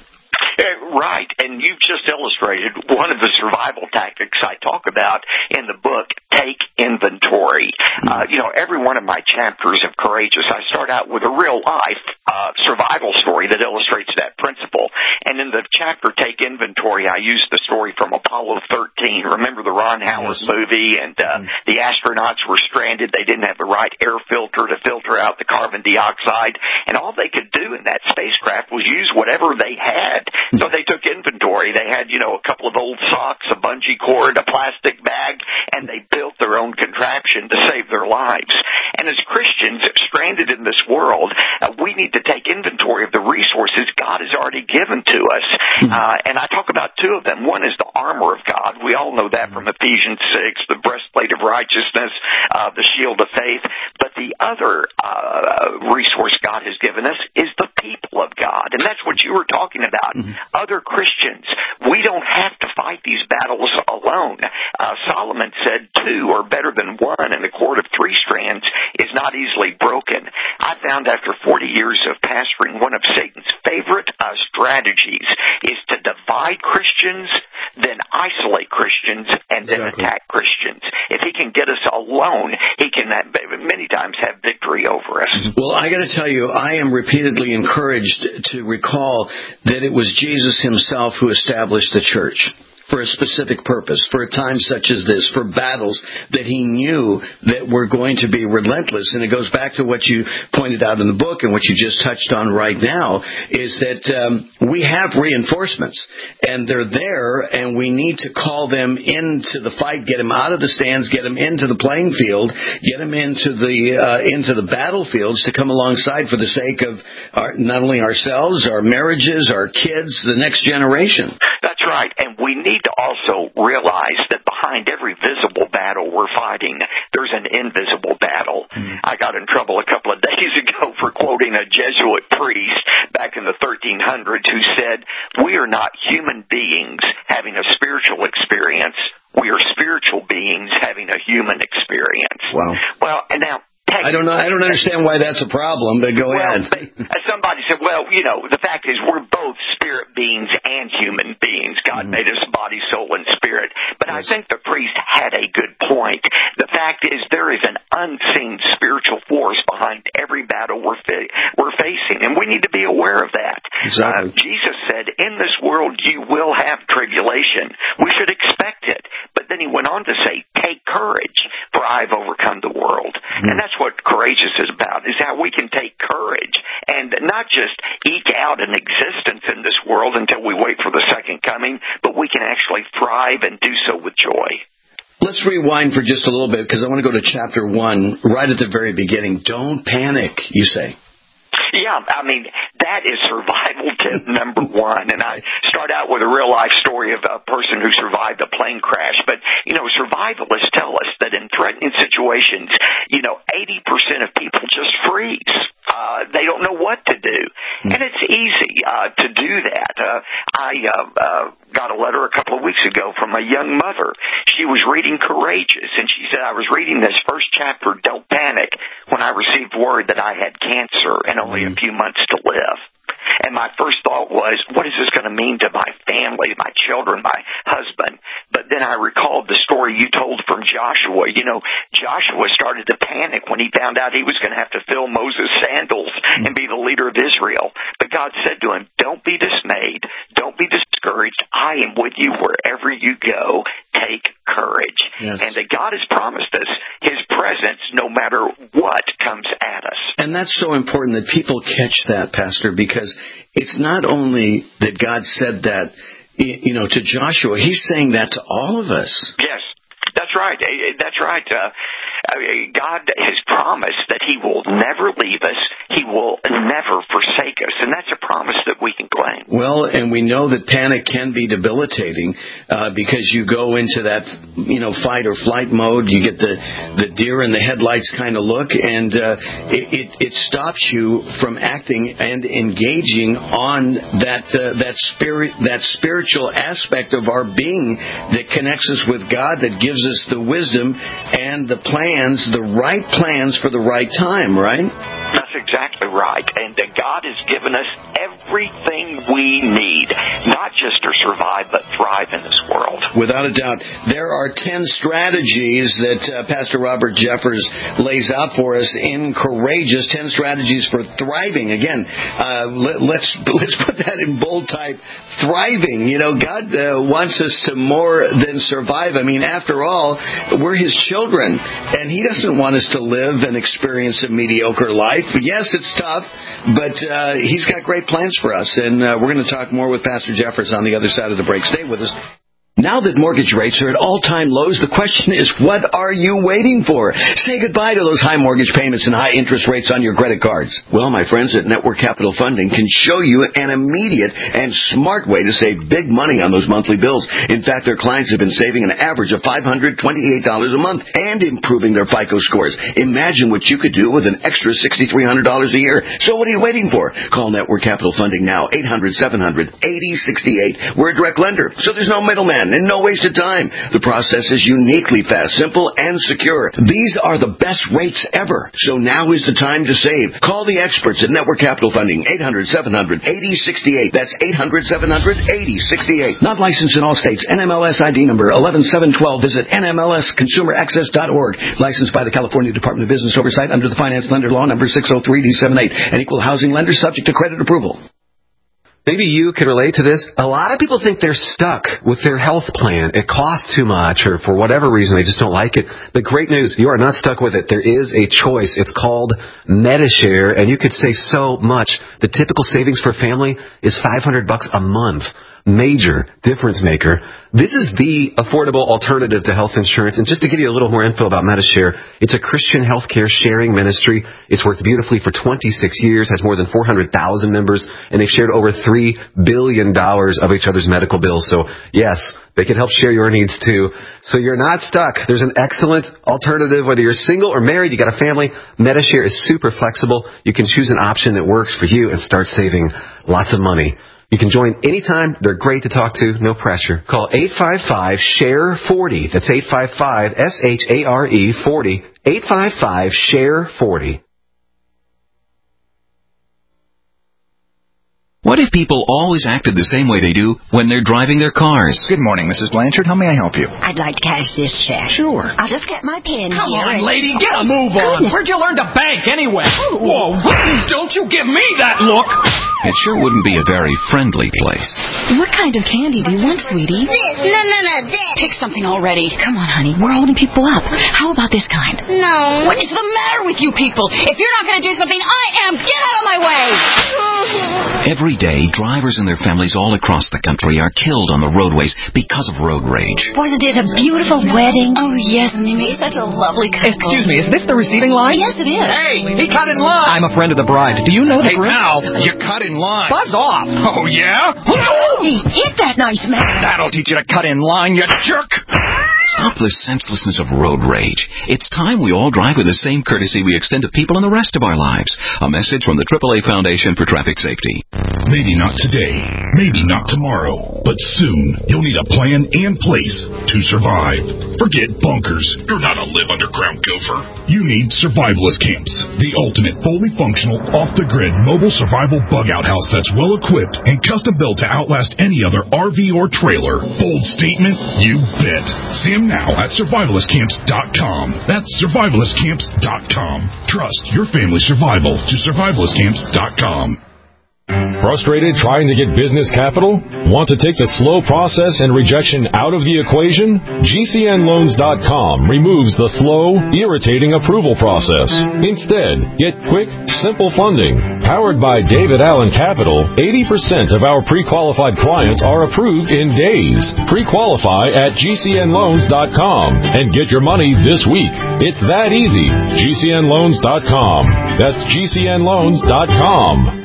Right, and you've just illustrated one of the survival tactics I talk about in the book, Take Inventory. Uh, you know, every one of my chapters of Courageous, I start out with a real-life uh, survival story that illustrates that principle. And in the chapter, Take Inventory, I use the story from Apollo thirteen. Remember the Ron Howard yes. movie? And uh, mm. the astronauts were stranded. They didn't have the right air filter to filter out the carbon dioxide. And all they could do in that spacecraft was use whatever they had. So they took inventory. They had, you know, a couple of old socks, a bungee cord, a plastic bag, and they built their own contraption to save their lives. And as Christians stranded in this world, uh, we need to take inventory of the resources God has already given to us. Uh, and I talk about two of them. One is the armor of God. We all know that from Ephesians six, the breastplate of righteousness, uh, the shield of faith. But the other uh, resource God has given us is the people of God. And that's what you were talking about. Mm-hmm. Other Christians, we don't have to fight these battles alone. Uh, Solomon said two are better than one, and the cord of three strands is not easily broken. I found after forty years of pastoring, one of Satan's favorite uh, strategies is to divide Christians, then isolate Christians, and then exactly. attack Christians. If he can get us alone, he can have, many times have victory over us. Well, I got to tell you, I am repeatedly encouraged to recall that it was Jesus himself who established the church for a specific purpose, for a time such as this, for battles that he knew that were going to be relentless. And it goes back to what you pointed out in the book and what you just touched on right now, is that um, we have reinforcements, and they're there, and we need to call them into the fight, get them out of the stands, get them into the playing field, get them into the uh, into the battlefields to come alongside for the sake of our, not only ourselves, our marriages, our kids, the next generation. That's right, and we need to also realize that behind every visible battle we're fighting, there's an invisible battle. Mm-hmm. I got in trouble a couple of days ago for quoting a Jesuit priest back in the thirteen hundreds who said, "We are not human beings having a spiritual experience. We are spiritual beings having a human experience." Wow. Well, and now, I don't know. I don't understand why that's a problem, but go well, ahead. They, somebody said, well, you know, the fact is we're both spirit beings and human beings. God mm-hmm. made us body, soul, and spirit. But yes. I think the priest had a good point. The fact is there is an unseen spiritual force behind every battle we're fa- we're facing, and we need to be aware of that. Exactly. Uh, Jesus said, "In this world you will have tribulation." We should expect it. But then he went on to say, "Take courage, for I've overcome the world." Mm-hmm. And that's what courageous is about, is how we can take courage and not just eke out an existence in this world until we wait for the second coming, but we can actually thrive and do so with joy. Let's rewind for just a little bit, because I want to go to chapter one, right at the very beginning. Don't panic, you say. Yeah, I mean, that is survival tip number one. And I start out with a real-life story of a person who survived a plane crash. But, you know, survivalists tell us that in threatening situations, you know, eighty percent of people just freeze. Uh, they don't know what to do. And it's easy uh, to do that. Uh, I uh, uh, got a letter a couple of weeks ago from a young mother. She was reading Courageous, and she said, "I was reading this first chapter, Don't Panic, when I received word that I had cancer and only a few months to live." And my first thought was, what is this going to mean to my family, my children, my husband? But then I recalled the story you told from Joshua. You know, Joshua started to panic when he found out he was going to have to fill Moses' sandals and be the leader of Israel. But God said to him, "Don't be dismayed. Don't be discouraged. I am with you wherever you go. Take courage." Yes. And that God has promised us His presence no matter what comes at us. And that's so important that people catch that, Pastor, because it's not only that God said that, you know, to Joshua. He's saying that to all of us. Yes. That's right. That's right. Uh, God has promised that He will never leave us. He will never forsake us. And that's a promise that we can claim. Well, and we know that panic can be debilitating uh, because you go into that, you know, fight or flight mode. You get the, the deer in the headlights kind of look, and uh, it, it, it stops you from acting and engaging on that uh, that spirit, that spiritual aspect of our being that connects us with God, that gives us the wisdom and the plans, the right plans for the right time, right? That's exactly right. And that God has given us everything we need, not just to survive, but thrive in this world. Without a doubt. There are ten strategies that uh, Pastor Robert Jeffers lays out for us in Courageous, ten strategies for thriving. Again, uh, let, let's let's put that in bold type, thriving. You know, God uh, wants us to more than survive. I mean, after all, we're His children, and He doesn't want us to live and experience a mediocre life. Yes, it's tough, but uh, He's got great plans for us, and uh, we're going to talk more with Pastor Jeffers on the other side of the break. Stay with us. Now that mortgage rates are at all-time lows, the question is, what are you waiting for? Say goodbye to those high mortgage payments and high interest rates on your credit cards. Well, my friends at Network Capital Funding can show you an immediate and smart way to save big money on those monthly bills. In fact, their clients have been saving an average of five hundred twenty-eight dollars a month and improving their FICO scores. Imagine what you could do with an extra six thousand three hundred dollars a year. So what are you waiting for? Call Network Capital Funding now, eight hundred, seven hundred, eighty sixty-eight. We're a direct lender, so there's no middleman and no wasted time. The process is uniquely fast, simple, and secure. These are the best rates ever. So now is the time to save. Call the experts at Network Capital Funding, eight hundred, seven hundred, eighty sixty-eight. That's eight hundred, seven hundred, eighty sixty-eight. Not licensed in all states. N M L S I D number eleven seven twelve. Visit N M L S consumer access dot org. Licensed by the California Department of Business Oversight under the Finance Lender Law number six oh three D seventy-eight. An equal housing lender subject to credit approval. Maybe you can relate to this. A lot of people think they're stuck with their health plan. It costs too much, or for whatever reason, they just don't like it. But great news, you are not stuck with it. There is a choice. It's called Medi-Share, and you could save so much. The typical savings for a family is five hundred bucks a month. Major difference maker. This is the affordable alternative to health insurance. And just to give you a little more info about Medi-Share, it's a Christian healthcare sharing ministry. It's worked beautifully for twenty-six years, has more than four hundred thousand members, and they've shared over three billion dollars of each other's medical bills. So, yes, they can help share your needs too. So you're not stuck. There's an excellent alternative, whether you're single or married, you got a family. Medi-Share is super flexible. You can choose an option that works for you and start saving lots of money. You can join anytime. They're great to talk to. No pressure. Call eight five five, S H A R E forty. That's eight five five, S H A R E forty. eight five five, S H A R E forty. What if people always acted the same way they do when they're driving their cars? Good morning, Missus Blanchard. How may I help you? I'd like to cash this check. Sure. I'll just get my pen Come here. on, and- lady, get a move on. Goodness. Where'd you learn to bank anyway? Whoa, don't you give me that look. It sure wouldn't be a very friendly place. What kind of candy do you want, sweetie? This. No, no, no, this. Pick something already. Come on, honey. We're holding people up. How about this kind? No. What is the matter with you people? If you're not going to do something, I am. Get out of my way. Every day, drivers and their families all across the country are killed on the roadways because of road rage. Wasn't it a beautiful wedding? Oh, yes, and they made such a lovely couple. Excuse me, is this the receiving line? Yes, it is. Hey, he cut in line. I'm a friend of the bride. Do you know the Hey, groom? pal, you cut in line. Buzz off. Oh, yeah? He hit that nice man. That'll teach you to cut in line, you jerk. Stop the senselessness of road rage. It's time we all drive with the same courtesy we extend to people in the rest of our lives. A message from the triple A Foundation for Traffic Safety. Maybe not today, maybe not tomorrow, but soon you'll need a plan and place to survive. Forget bunkers. You're not a live underground gopher. You need survivalist camps, the ultimate fully functional, off-the-grid mobile survival bug-out house that's well-equipped and custom-built to outlast any other R V or trailer. Bold statement? You bet. See them now at survivalist camps dot com. That's survivalist camps dot com. Trust your family's survival to survivalist camps dot com. Frustrated trying to get business capital? Want to take the slow process and rejection out of the equation? G C N loans dot com removes the slow, irritating approval process. Instead, get quick, simple funding. Powered by David Allen Capital, eighty percent of our pre-qualified clients are approved in days. Pre-qualify at G C N loans dot com and get your money this week. It's that easy. G C N loans dot com. That's G C N loans dot com.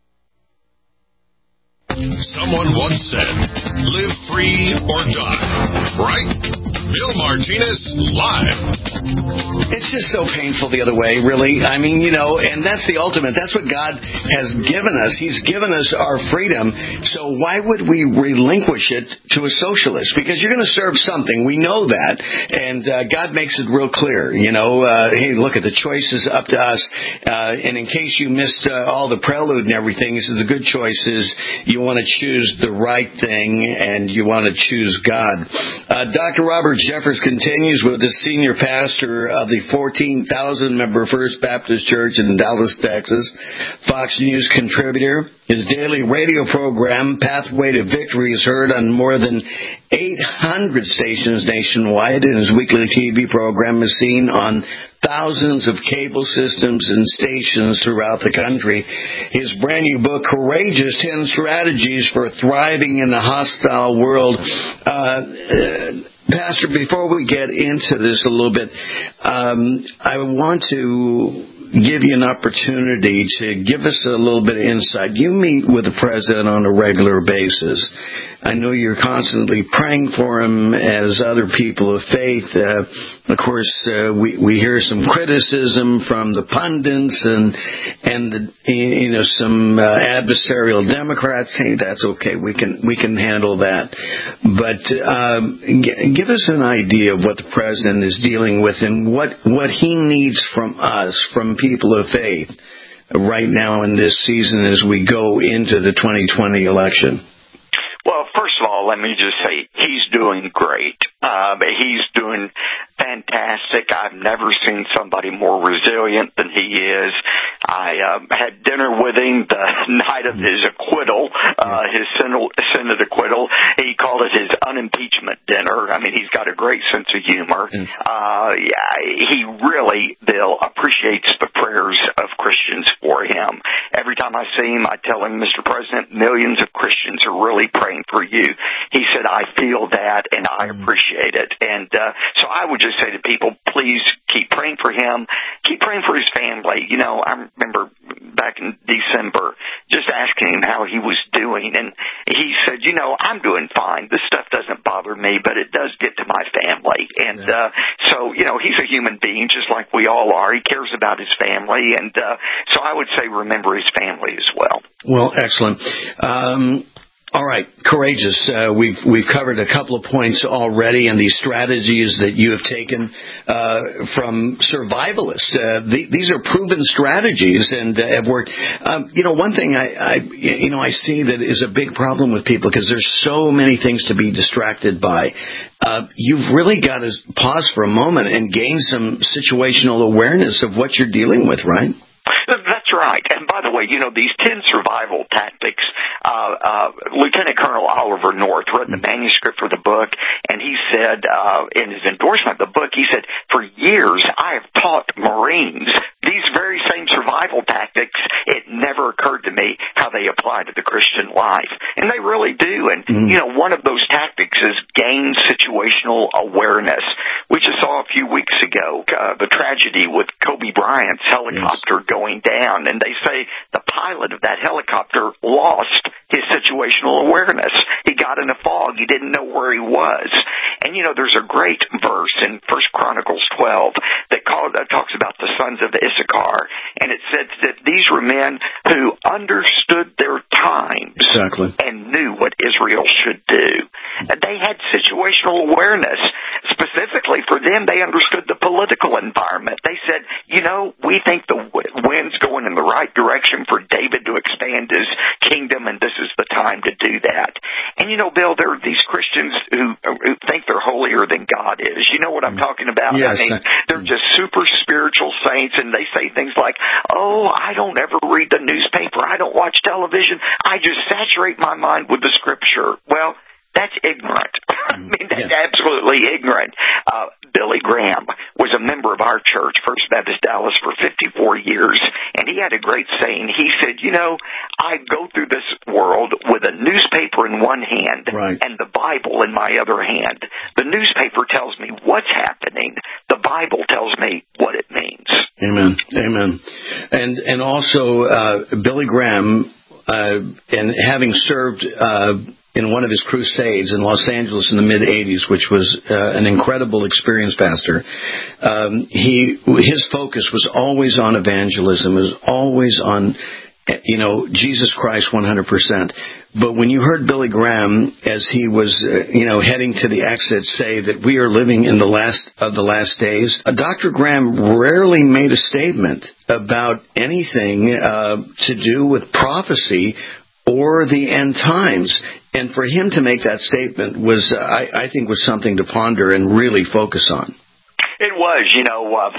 Someone once said, live free or die. Right? Bill Martinez, live. It's just so painful the other way, really. I mean, you know, and that's the ultimate. That's what God has given us. He's given us our freedom. So why would we relinquish it to a socialist? Because you're going to serve something. We know that. And uh, God makes it real clear. You know, uh, hey, look at the choice is up to us. Uh, and in case you missed uh, all the prelude and everything, he says the good choice is you want to choose the right thing and you want to choose God. Uh, Doctor Robert Jeffers continues with the senior pastor of the fourteen thousand member First Baptist Church in Dallas, Texas, Fox News contributor. His daily radio program, Pathway to Victory, is heard on more than eight hundred stations nationwide, and his weekly T V program is seen on thousands of cable systems and stations throughout the country. His brand new book, Courageous, ten Strategies for Thriving in a Hostile World. Uh, Pastor, before we get into this a little bit, um, I want to give you an opportunity to give us a little bit of insight. You meet with the president on a regular basis. I know you're constantly praying for him as other people of faith. Uh, of course, uh, we we hear some criticism from the pundits and and the, you know some uh, adversarial Democrats saying that's okay. We can we can handle that. But um, g- give us an idea of what the president is dealing with and what what he needs from us, from people of faith, right now in this season as we go into the twenty twenty election. Well, first of all, let me just say he's doing great. Uh, he's doing fantastic. I've never seen somebody more resilient than he is. I uh, had dinner with him the night of his acquittal, uh, his Senate acquittal. He called it his unimpeachment dinner. I mean, he's got a great sense of humor. Uh, yeah, he really, Bill, appreciates the prayers of Christians for him. Every time I see him, I tell him, Mister President, millions of Christians are really praying for you. He said, I feel that and I appreciate it. And uh, so I would just say to people, please keep praying for him. Keep praying for his family. You know, I remember back in December just asking him how he was doing. And he said, you know, I'm doing fine. This stuff doesn't bother me, but it does get to my family. And uh, so, you know, he's a human being just like we all are. He cares about his family. And uh, so I would say remember his family as well. Well, excellent. Um All right, courageous. Uh, we've we've covered a couple of points already, and these strategies that you have taken uh, from survivalists. Uh, the, these are proven strategies and uh, have worked. Um, you know, one thing I, I you know I see that is a big problem with people because there's so many things to be distracted by. Uh, you've really got to pause for a moment and gain some situational awareness of what you're dealing with, right? That's right. And by the way, you know, these ten survival tactics, uh, uh, Lieutenant Colonel Oliver North wrote the manuscript for the book, and he said, uh, in his endorsement of the book, he said, for years I have taught Marines these very same survival tactics. It never occurred to me how they apply to the Christian life. And they really do. And, mm. you know, one of those tactics is gain situational awareness. We just saw a few weeks ago, uh, the tragedy with Kobe Bryant's helicopter yes. going down, and they say the pilot of that helicopter lost his situational awareness. He got in a fog. He didn't know where he was. And, you know, there's a great verse in First Chronicles twelve that, called, that talks about the sons of Issachar, and it says that these were men who understood their times exactly. and knew what Israel should do. And they had situational awareness. Specifically for them, they understood the political environment. They said, you know, we think the wind's going in the right direction for David to expand his kingdom, and this is the time to do that. And, you know, Bill, there are these Christians who, who think they're holier than God is. You know what I'm talking about? Yes. I mean, they're just super spiritual saints, and they say things like, oh, I don't ever read the newspaper. I don't watch television. I just saturate my mind with the Scripture. Well, that's ignorant. I mean, that's yeah. absolutely ignorant. Uh, Billy Graham was a member of our church, First Baptist Dallas, for fifty-four years, and he had a great saying. He said, you know, I go through this world with a newspaper in one hand right. and the Bible in my other hand. The newspaper tells me what's happening. The Bible tells me what it means. Amen. Amen. And, and also, uh, Billy Graham, uh, and having served, uh, in one of his crusades in Los Angeles in the mid-eighties, which was uh, an incredible experience, Pastor, um, he his focus was always on evangelism, was always on, you know, Jesus Christ one hundred percent. But when you heard Billy Graham, as he was, uh, you know, heading to the exit, say that we are living in the last of the last days, uh, Doctor Graham rarely made a statement about anything uh, to do with prophecy or the end times. And for him to make that statement was, uh, I, I think, was something to ponder and really focus on. It was, you know, uh,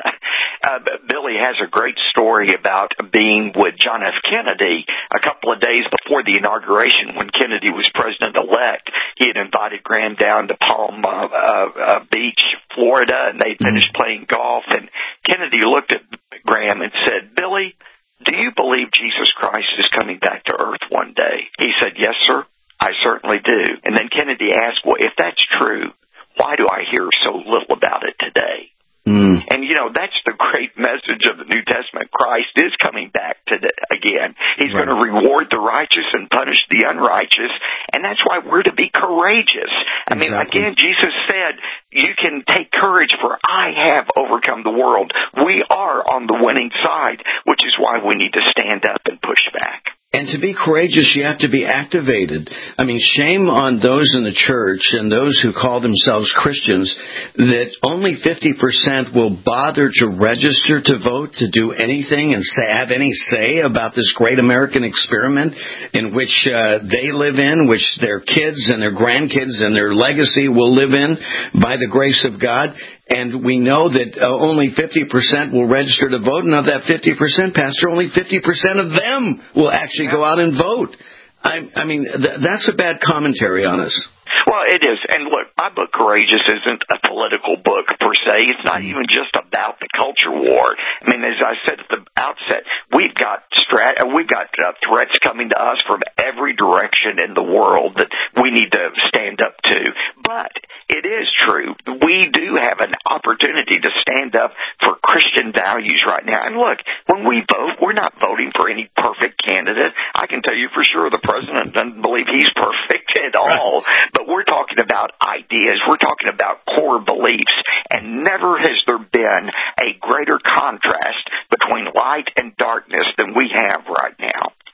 uh, Billy has a great story about being with John F. Kennedy a couple of days before the inauguration when Kennedy was president-elect. He had invited Graham down to Palm uh, uh, Beach, Florida, and they finished mm-hmm. playing golf. And Kennedy looked at Graham and said, Billy, do you believe Jesus Christ is coming back to earth one day? He said, yes, sir. I certainly do. And then Kennedy asked, well, if that's true, why do I hear so little about it today? Mm. And, you know, that's the great message of the New Testament. Christ is coming back today again. He's right. going to reward the righteous and punish the unrighteous. And that's why we're to be courageous. I exactly. mean, again, Jesus said, you can take courage, for I have overcome the world. We are on the winning side, which is why we need to stand up and push back. And to be courageous, you have to be activated. I mean, shame on those in the church and those who call themselves Christians that only fifty percent will bother to register to vote, to do anything and say, have any say about this great American experiment in which uh, they live in, which their kids and their grandkids and their legacy will live in by the grace of God. And we know that uh, only fifty percent will register to vote, and of that fifty percent, Pastor, only fifty percent of them will actually go out and vote. I, I mean, th- that's a bad commentary on us. Well, it is. And look, my book, Courageous, isn't a political book per se. It's not even just about the culture war. I mean, as I said at the outset, we've got strat- we've got uh, threats coming to us from every direction in the world that we need to stand up to. But it is true. We do have an opportunity to stand up for Christian values right now. And look, when we vote, we're not voting for any perfect candidate. I can tell you for sure the president doesn't believe he's perfect at all. Right. But we're talking about ideas. We're talking about core beliefs. And never has there been a greater contrast between light and darkness than we have right now.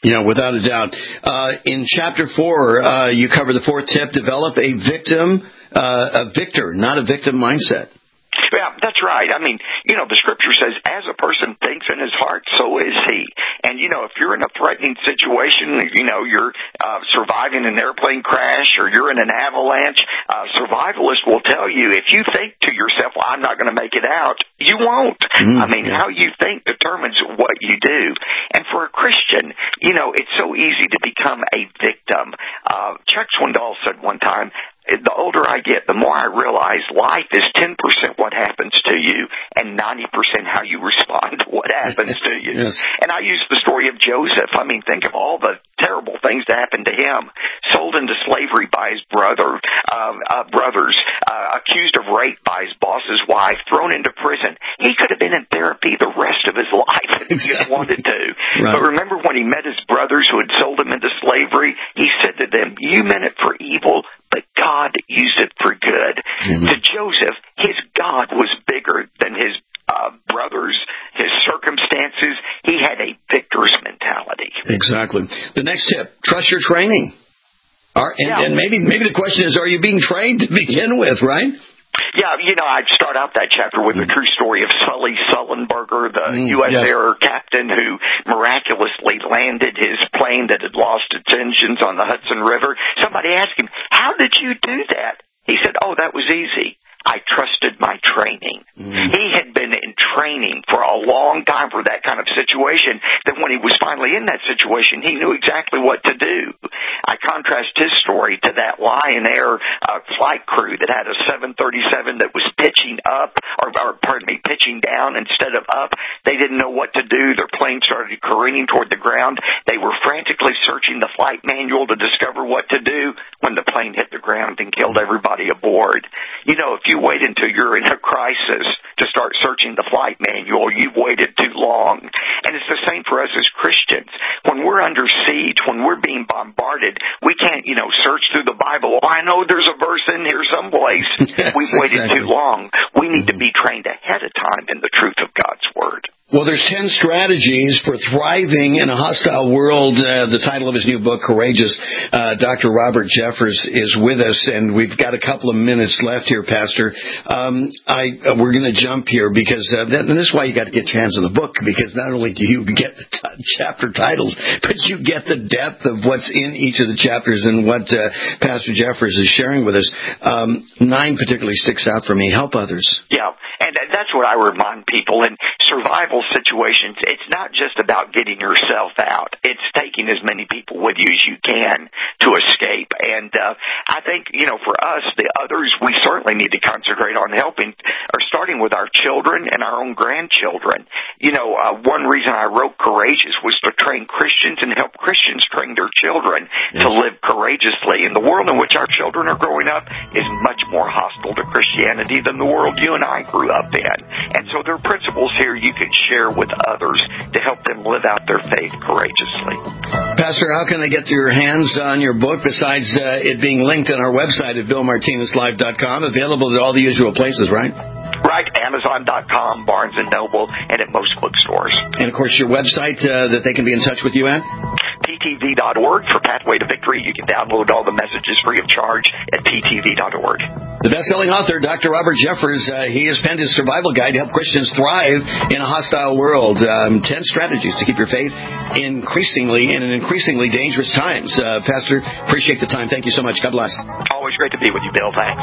Yeah, without a doubt. Uh, in chapter four, uh, you cover the fourth tip: develop a victim, uh, a victor, not a victim mindset. Yeah, that's right. I mean, you know, the scripture says, as a person thinks in his heart, so is he. And, you know, if you're in a threatening situation, you know, you're uh, surviving an airplane crash or you're in an avalanche, uh, survivalists will tell you, if you think to yourself, well, I'm not going to make it out, you won't. Mm, I mean, yeah. How you think determines what you do. And for a Christian, you know, it's so easy to become a victim. Uh, Chuck Swindoll said one time, the older I get, the more I realize life is ten percent what happens to you and ninety percent how you respond to what happens to you. Yes. And I use the story of Joseph. I mean, think of all the terrible things that happened to him. Sold into slavery by his brother, uh, uh, brothers, uh, accused of rape by his boss's wife, thrown into prison. He could have been in therapy the rest of his life if he just wanted to. Right. But remember when he met his brothers who had sold him into slavery, he said to them, you meant it for evil, but God used it for good. Mm-hmm. To Joseph, his God was bigger than his uh, brothers, his circumstances. He had a victor's mentality. Exactly. The next tip, trust your training. Are, and, yeah. and maybe maybe the question is, are you being trained to begin with, right? Yeah, you know, I'd start out that chapter with the true story of Sully Sullenberger, the mm, U S yes. Air captain who miraculously landed his plane that had lost its engines on the Hudson River. Somebody asked him, how did you do that? He said, oh, that was easy. I trusted my training. Mm. He had been in training for a long time for that kind of situation, that when he was finally in that situation, he knew exactly what to do. I contrast his story to that Lion Air uh, flight crew that had a seven thirty-seven that was pitching up, or, or pardon me, pitching down instead of up. They didn't know what to do. Their plane started careening toward the ground. They were frantically searching the flight manual to discover what to do when the plane hit the ground and killed everybody aboard. You know, if you wait until you're in a crisis to start searching the flight manual, you've waited too long. And it's the same for us as Christians. When we're under siege, when we're being bombarded, we can't, you know, search through the Bible. Oh, I know there's a verse in here someplace. Yes, we've waited exactly. too long. We need mm-hmm. to be trained ahead of time in the truth of God's Word. Well, there's ten strategies for thriving in a hostile world. Uh, the title of his new book, Courageous. Uh, Doctor Robert Jeffress is with us, and we've got a couple of minutes left here, Pastor. Um, I uh, we're going to jump here because uh, that, and this is why you got to get your hands on the book, because not only do you get the t- chapter titles, but you get the depth of what's in each of the chapters and what uh, Pastor Jeffress is sharing with us. Um, nine particularly sticks out for me. Help others. Yeah, and that's what I remind people in survival situations. It's not just about getting yourself out. It's taking as many people with you as you can to escape. And uh, I think, you know, for us, the others, we certainly need to concentrate on helping, or starting with our children and our own grandchildren. You know, uh, one reason I wrote Courageous was to train Christians and help Christians train their children yes. to live courageously. And the world in which our children are growing up is much more hostile to Christianity than the world you and I grew up in. And so there are principles here you can share with others to help them live out their faith courageously. Pastor, how can I get your hands on your book besides uh, it being linked on our website at bill martinez live dot com, available at all the usual places, right? Right, Amazon dot com, Barnes and Noble, and at most bookstores. And, of course, your website uh, that they can be in touch with you at? P T V dot org for Pathway to Victory. You can download all the messages free of charge at P T V dot org. The best-selling author, Doctor Robert Jeffress, uh, he has penned his survival guide to help Christians thrive in a hostile world. Um, ten strategies to keep your faith increasingly in an increasingly dangerous times. Uh, Pastor, appreciate the time. Thank you so much. God bless. Always great to be with you, Bill. Thanks.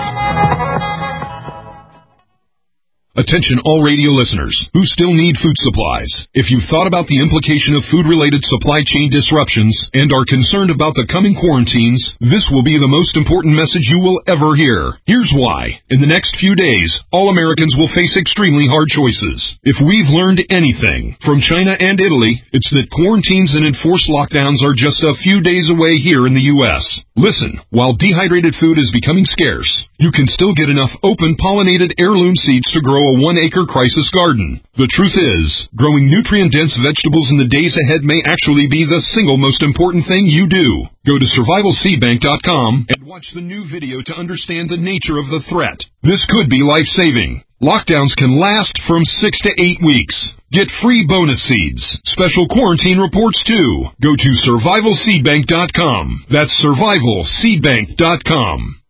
Attention all radio listeners who still need food supplies. If you've thought about the implication of food-related supply chain disruptions and are concerned about the coming quarantines, this will be the most important message you will ever hear. Here's why. In the next few days, all Americans will face extremely hard choices. If we've learned anything from China and Italy, it's that quarantines and enforced lockdowns are just a few days away here in the U S. Listen, while dehydrated food is becoming scarce, you can still get enough open pollinated heirloom seeds to grow a one-acre crisis garden. The truth is, growing nutrient-dense vegetables in the days ahead may actually be the single most important thing you do. Go to survival seed bank dot com and watch the new video to understand the nature of the threat. This could be life-saving. Lockdowns can last from six to eight weeks. Get free bonus seeds, special quarantine reports too. Go to survival seed bank dot com. That's survival seed bank dot com.